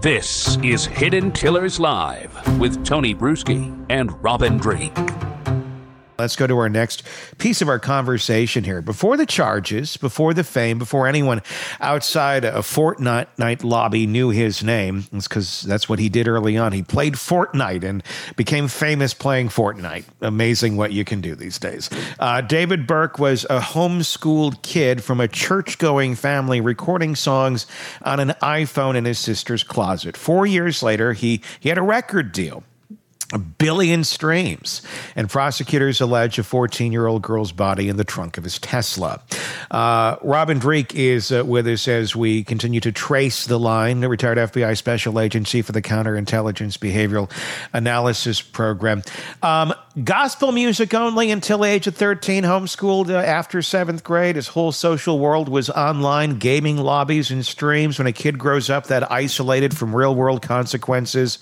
This is Hidden Killers Live with Tony Bruschi and Robin Drake. Let's go to our next piece of our conversation here. Before the charges, before the fame, before anyone outside a Fortnite lobby knew his name, it's because that's what he did early on. He played Fortnite and became famous playing Fortnite. Amazing what you can do these days. David Burke was a homeschooled kid from a church-going family recording songs on an iPhone in his sister's closet. 4 years later, he had a record deal. 1 billion streams, and prosecutors allege a 14-year-old girl's body in the trunk of his Tesla. Robin Drake is with us as we continue to trace the line, the retired FBI Special Agent, Chief of the Counterintelligence Behavioral Analysis Program. Gospel music only until age of 13, homeschooled after 7th grade. His whole social world was online, gaming lobbies and streams. When a kid grows up that isolated from real-world consequences,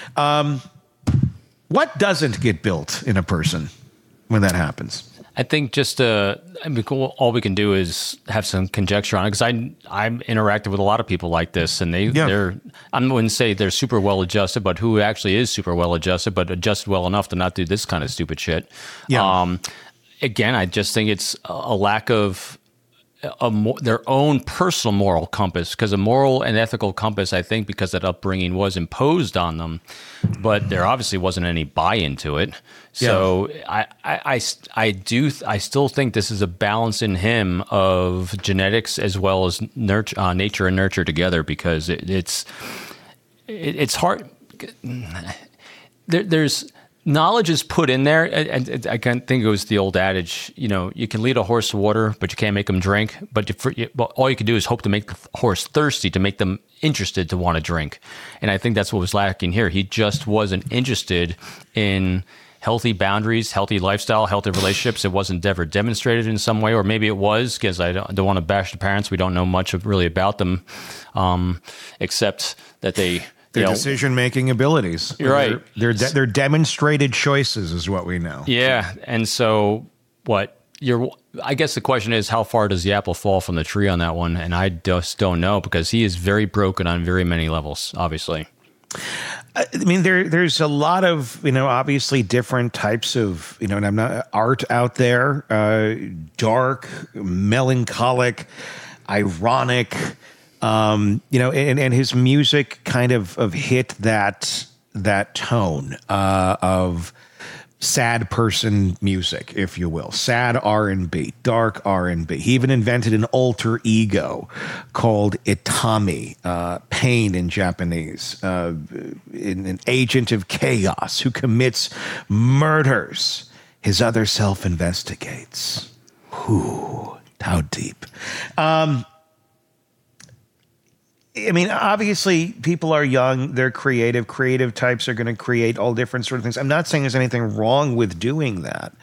what doesn't get built in a person when that happens? I think just all we can do is have some conjecture on it, because I'm interacted with a lot of people like this, and they're I wouldn't say they're super well adjusted, but who actually is super well adjusted, but adjusted well enough to not do this kind of stupid shit. Yeah. Again, I just think it's a lack of their own personal moral compass, because a moral and ethical compass, I think, because that upbringing was imposed on them, but there obviously wasn't any buy-in to it. So yeah. I still think this is a balance in him of genetics as well as nature and nurture together, because it's hard. There's knowledge is put in there, and I can't think it was the old adage, you can lead a horse to water, but you can't make them drink. But all you can do is hope to make the horse thirsty, to make them interested to want to drink. And I think that's what was lacking here. He just wasn't interested in healthy boundaries, healthy lifestyle, healthy relationships. It wasn't ever demonstrated in some way, or maybe it was, because I don't want to bash the parents. We don't know much really about them, except that their decision-making abilities. You're right. They're demonstrated choices is what we know. Yeah. And so I guess the question is, how far does the apple fall from the tree on that one? And I just don't know, because he is very broken on very many levels, obviously. I mean, there's a lot of, obviously different types of, and I'm not art out there, dark, melancholic, ironic, and his music kind of hit that tone of sad person music, if you will, sad R&B, dark R&B. He even invented an alter ego called Itami, pain in Japanese, an agent of chaos who commits murders. His other self investigates. Whew, how deep. Obviously, people are young, they're creative. Creative types are going to create all different sort of things. I'm not saying there's anything wrong with doing that.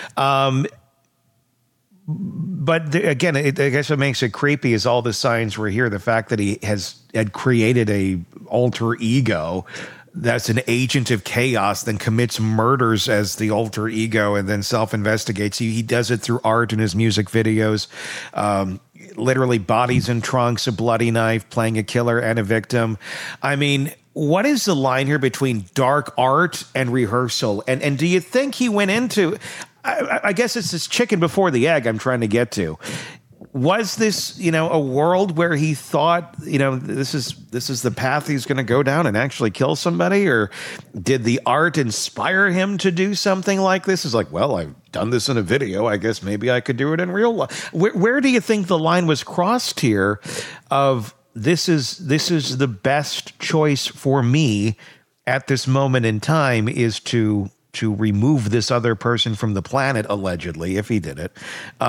But again, I guess what makes it creepy is all the signs were here. The fact that he had created a alter ego that's an agent of chaos, then commits murders as the alter ego, and then self-investigates. He does it through art and his music videos. Literally bodies in trunks, a bloody knife, playing a killer and a victim. What is the line here between dark art and rehearsal? And do you think he went into, I guess it's this chicken before the egg I'm trying to get to. Was this, a world where he thought, this is the path he's going to go down and actually kill somebody? Or did the art inspire him to do something like this? It's like, well, I've done this in a video. I guess maybe I could do it in real life. Where do you think the line was crossed here of this is the best choice for me at this moment in time is to remove this other person from the planet, allegedly, if he did it,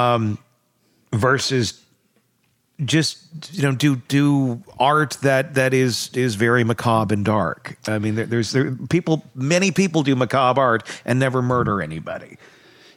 versus just do art that is very macabre and dark. Many people do macabre art and never murder anybody.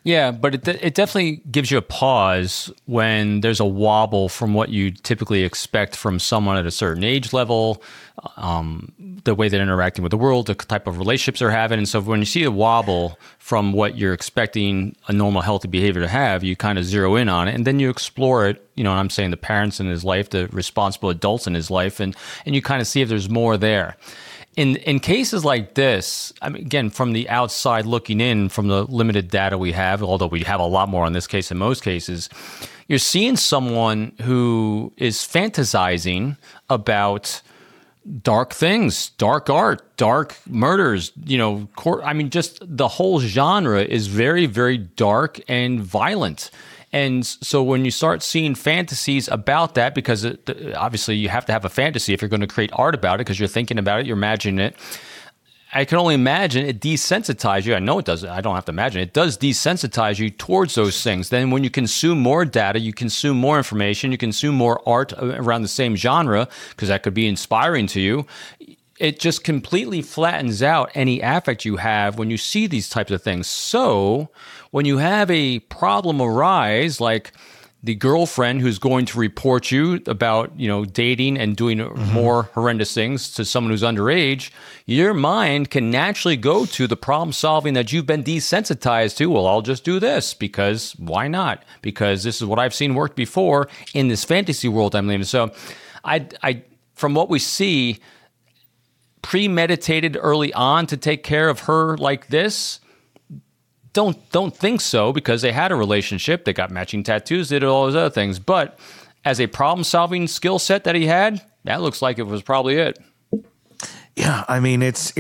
Yeah, but it definitely gives you a pause when there's a wobble from what you typically expect from someone at a certain age level, the way they're interacting with the world, the type of relationships they're having. And so when you see a wobble from what you're expecting a normal, healthy behavior to have, you kind of zero in on it, and then you explore it, and I'm saying the parents in his life, the responsible adults in his life, and you kind of see if there's more there. In cases like this, I mean, again, from the outside looking in, from the limited data we have, although we have a lot more on this case in most cases, you're seeing someone who is fantasizing about dark things, dark art, dark murders, just the whole genre is very, very dark and violent. And so when you start seeing fantasies about that, because obviously you have to have a fantasy if you're going to create art about it, because you're thinking about it, you're imagining it. I can only imagine it desensitizes you. I know it does. I don't have to imagine. It does desensitize you towards those things. Then when you consume more data, you consume more information, you consume more art around the same genre, because that could be inspiring to you. It just completely flattens out any affect you have when you see these types of things. So when you have a problem arise, like the girlfriend who's going to report you about, dating and doing more horrendous things to someone who's underage, your mind can naturally go to the problem solving that you've been desensitized to. Well, I'll just do this because why not? Because this is what I've seen work before in this fantasy world I'm living. So I from what we see, premeditated early on to take care of her like this? Don't think so, because they had a relationship, they got matching tattoos, they did all those other things. But as a problem-solving skill set that he had, that looks like it was probably it. Yeah, I mean, it's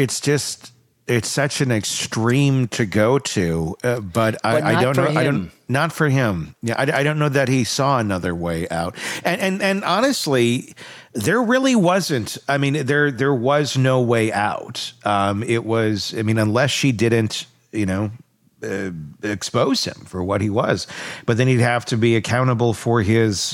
such an extreme to go to, but I don't know. Not for him. Yeah, I don't know that he saw another way out. And honestly, there really wasn't. I mean, there was no way out. It was. I mean, unless she didn't, expose him for what he was, but then he'd have to be accountable for his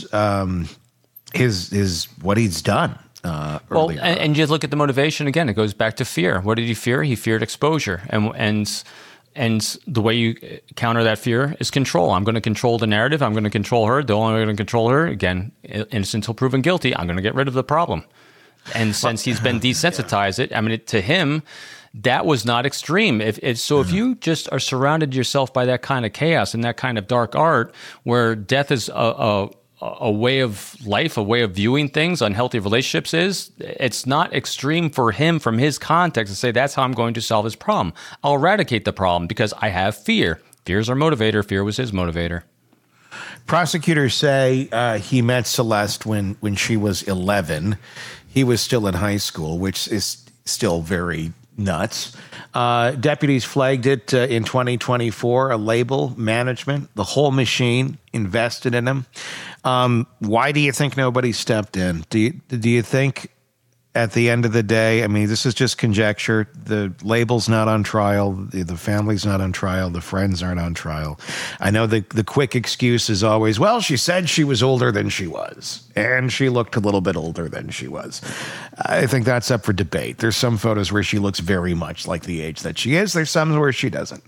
what he's done. Well, and you look at the motivation again. It goes back to fear. What did he fear? He feared exposure, and the way you counter that fear is control. I'm going to control the narrative. I'm going to control her. The only way I'm going to control her, again, innocent until proven guilty. I'm going to get rid of the problem. And since he's been desensitized, to him, that was not extreme. If you just are surrounded yourself by that kind of chaos and that kind of dark art, where death is a way of life, a way of viewing things, unhealthy relationships it's not extreme for him from his context to say that's how I'm going to solve this problem. I'll eradicate the problem because I have fear. Fear's our motivator. Fear was his motivator. Prosecutors say he met Celeste when she was 11. He was still in high school, which is still very nuts. Deputies flagged it in 2024, a label, management, the whole machine invested in him. Why do you think nobody stepped in? Do you think at the end of the day, I mean, this is just conjecture. The label's not on trial. The family's not on trial. The friends aren't on trial. I know the quick excuse is always, well, she said she was older than she was, and she looked a little bit older than she was. I think that's up for debate. There's some photos where she looks very much like the age that she is. There's some where she doesn't.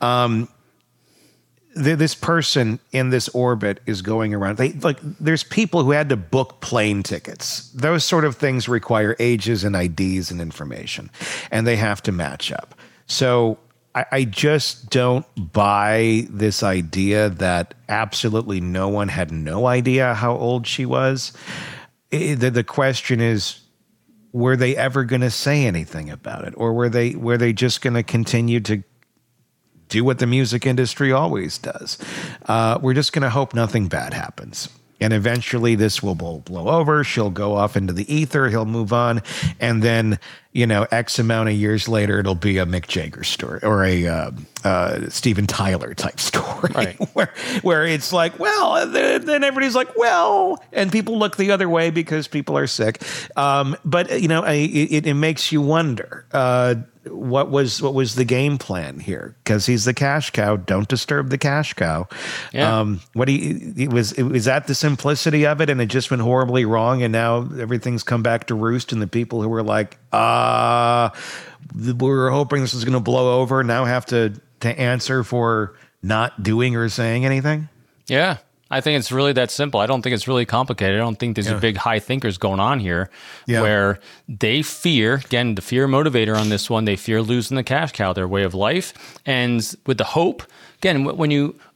This person in this orbit is going around. There's people who had to book plane tickets. Those sort of things require ages and IDs and information, and they have to match up. So I just don't buy this idea that absolutely no one had no idea how old she was. The question is, were they ever going to say anything about it, or were they just going to continue to do what the music industry always does? We're just going to hope nothing bad happens. And eventually this will blow over. She'll go off into the ether. He'll move on. And then, X amount of years later, it'll be a Mick Jagger story or a Steven Tyler type story, right, where it's like, well, then everybody's like, well, and people look the other way because people are sick. But it makes you wonder, what was the game plan here? Because he's the cash cow. Don't disturb the cash cow. Yeah. Was that the simplicity of it, and it just went horribly wrong, and now everything's come back to roost, and the people who were like, we were hoping this was going to blow over, now have to answer for not doing or saying anything? Yeah. I think it's really that simple. I don't think it's really complicated. I don't think there's a big high thinkers going on here where they fear, again, the fear motivator on this one, they fear losing the cash cow, their way of life. And with the hope, again, when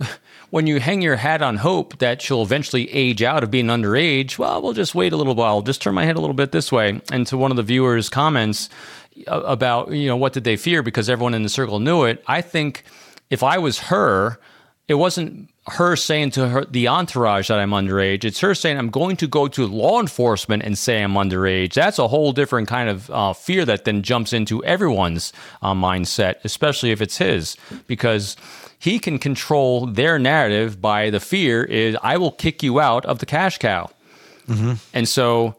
you hang your hat on hope that she'll eventually age out of being underage, well, we'll just wait a little while. Just turn my head a little bit this way. And to one of the viewers' comments about, what did they fear because everyone in the circle knew it, I think if I was her, it wasn't her saying to the entourage that I'm underage. It's her saying, I'm going to go to law enforcement and say I'm underage. That's a whole different kind of fear that then jumps into everyone's mindset, especially if it's his, because he can control their narrative by the fear is, I will kick you out of the cash cow. Mm-hmm. And so...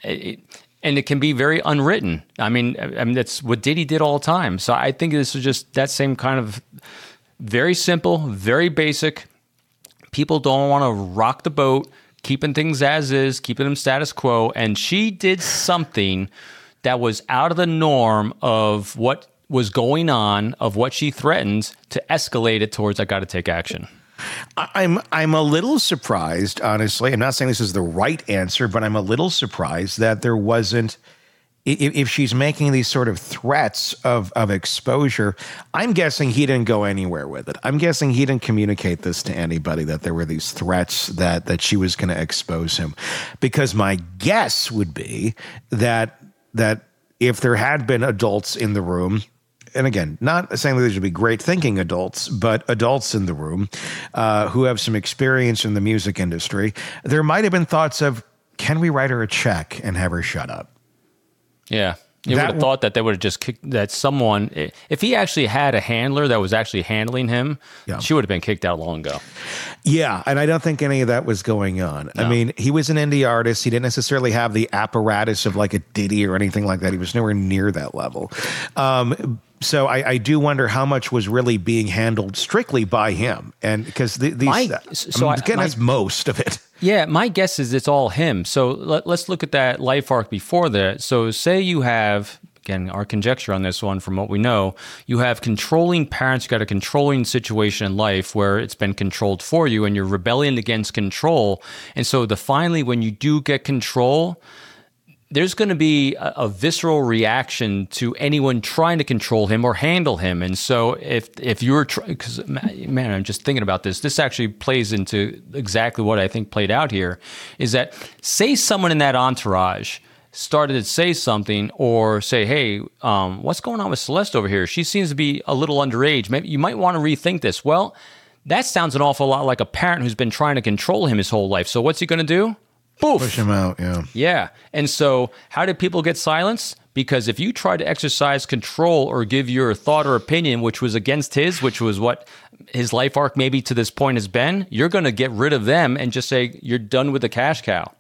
And it can be very unwritten. I mean, that's what Diddy did all the time. So I think this is just that same kind of very simple, very basic. People don't want to rock the boat, keeping things as is, keeping them status quo. And she did something that was out of the norm of what was going on, of what she threatened, to escalate it towards, I got to take action. I'm a little surprised, honestly. I'm not saying this is the right answer, but I'm a little surprised that there wasn't, if she's making these sort of threats of exposure, I'm guessing he didn't go anywhere with it. I'm guessing he didn't communicate this to anybody, that there were these threats that she was going to expose him. Because my guess would be that if there had been adults in the room, and again, not saying that they should be great thinking adults, but adults in the room who have some experience in the music industry, there might have been thoughts of, can we write her a check and have her shut up? Yeah. You would have thought that they would have just kicked, that someone, if he actually had a handler that was actually handling him, she would have been kicked out long ago. Yeah, and I don't think any of that was going on. No. I mean, he was an indie artist. He didn't necessarily have the apparatus of like a Diddy or anything like that. He was nowhere near that level. So I do wonder how much was really being handled strictly by him, and because that's most of it. Yeah, my guess is it's all him. So let's look at that life arc before that. So say you have, again, our conjecture on this one from what we know, you have controlling parents, you got a controlling situation in life where it's been controlled for you and you're rebelling against control. And so finally, when you do get control, there's going to be a visceral reaction to anyone trying to control him or handle him. And so if you're, because man, I'm just thinking about this. This actually plays into exactly what I think played out here, is that say someone in that entourage started to say something or say, hey, what's going on with Celeste over here? She seems to be a little underage. Maybe you might want to rethink this. Well, that sounds an awful lot like a parent who's been trying to control him his whole life. So what's he going to do? Poof. Push him out, yeah. Yeah. And so how did people get silenced? Because if you try to exercise control or give your thought or opinion, which was against his, which was what his life arc maybe to this point has been, you're going to get rid of them and just say, you're done with the cash cow.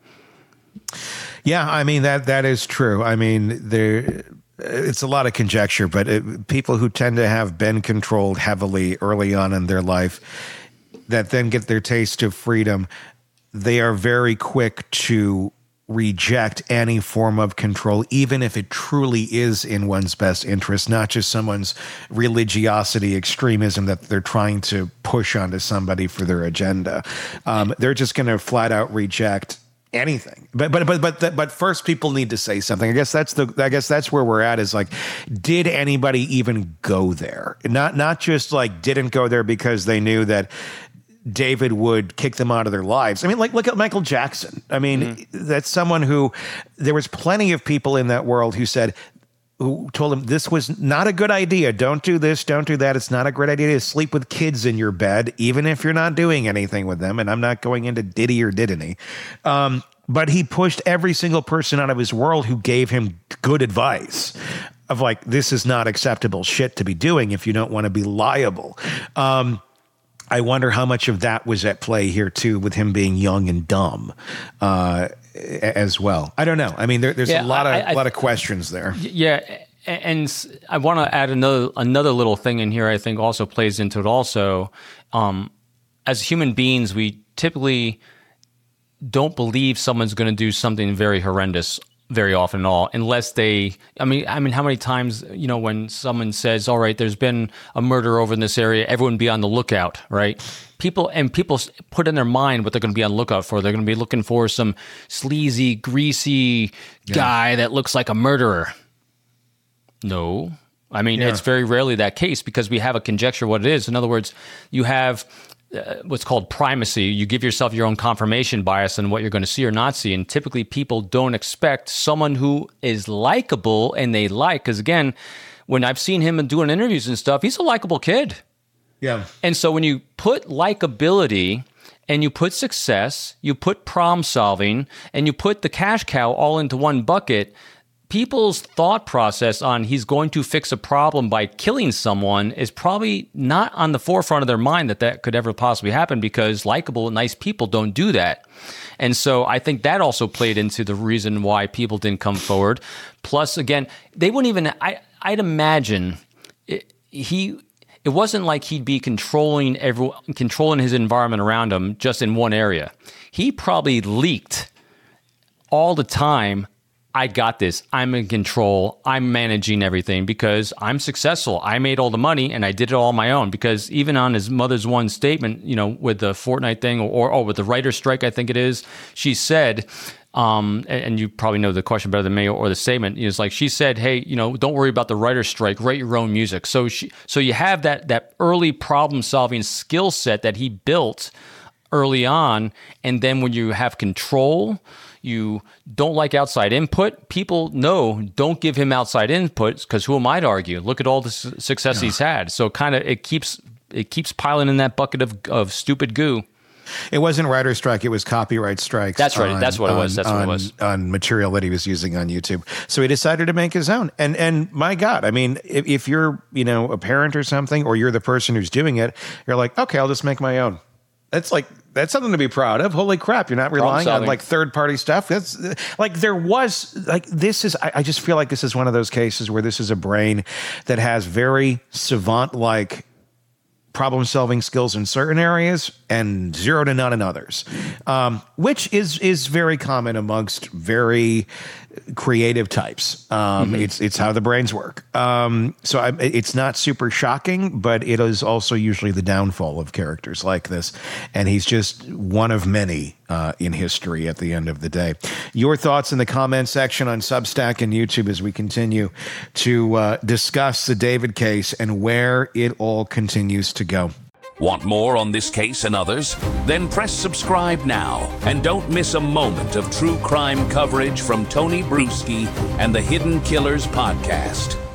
Yeah, I mean, that is true. I mean, it's a lot of conjecture, but people who tend to have been controlled heavily early on in their life that then get their taste of freedom, they are very quick to reject any form of control, even if it truly is in one's best interest, not just someone's religiosity, extremism that they're trying to push onto somebody for their agenda. They're just going to flat out reject anything. But first, people need to say something. I guess that's where we're at. Is like, did anybody even go there? Not just like didn't go there because they knew that David would kick them out of their lives. I mean, like, look at Michael Jackson. I mean, that's someone who, there was plenty of people in that world who told him this was not a good idea. Don't do this, don't do that. It's not a great idea to sleep with kids in your bed, even if you're not doing anything with them. And I'm not going into Diddy or Didney. But he pushed every single person out of his world who gave him good advice of like, this is not acceptable shit to be doing if you don't want to be liable. I wonder how much of that was at play here too, with him being young and dumb as well. I don't know. I mean, there's a lot of questions there. Yeah, and I want to add another little thing in here. I think also plays into it. Also, as human beings, we typically don't believe someone's going to do something very horrendous very often at all, unless they, I mean, how many times, when someone says, all right, there's been a murder over in this area, everyone be on the lookout, right? People put in their mind what they're going to be on the lookout for. They're going to be looking for some sleazy, greasy guy that looks like a murderer. No. I mean, it's very rarely that case because we have a conjecture what it is. In other words, you have what's called primacy. You give yourself your own confirmation bias on what you're going to see or not see. And typically people don't expect someone who is likable and they like, because again, when I've seen him doing interviews and stuff, he's a likable kid. Yeah. And so when you put likability and you put success, you put problem solving, and you put the cash cow all into one bucket, people's thought process on he's going to fix a problem by killing someone is probably not on the forefront of their mind that could ever possibly happen, because likable, nice people don't do that. And so I think that also played into the reason why people didn't come forward. Plus, again, they wouldn't even, I'd imagine it wasn't like he'd be controlling his environment around him just in one area. He probably leaked all the time, I got this. I'm in control. I'm managing everything because I'm successful. I made all the money and I did it all on my own. Because even on his mother's one statement, with the Fortnite thing or with the writer's strike, I think it is, she said, and you probably know the question better than me or the statement, is like she said, hey, don't worry about the writer's strike, write your own music. So you have that early problem solving skill set that he built early on. And then when you have control, you don't like outside input. People know, don't give him outside input, because who am I to argue? Look at all the success he's had. So kind of it keeps piling in that bucket of stupid goo. It wasn't writer's strike; it was copyright strikes. That's right. That's what it was. That's what it was on material that he was using on YouTube. So he decided to make his own. And my God, I mean, if you're a parent or something, or you're the person who's doing it, you're like, okay, I'll just make my own. That's something to be proud of. Holy crap, you're not relying on like third-party stuff. That's like I just feel like this is one of those cases where this is a brain that has very savant-like problem-solving skills in certain areas and zero to none in others, which is very common amongst very creative types. It's how the brains work. So it's not super shocking, but it is also usually the downfall of characters like this. And he's just one of many in history at the end of the day. Your thoughts in the comment section on Substack and YouTube as we continue to discuss the David case and where it all continues to go. Want more on this case and others? Then press subscribe now and don't miss a moment of true crime coverage from Tony Bruschi and the Hidden Killers podcast.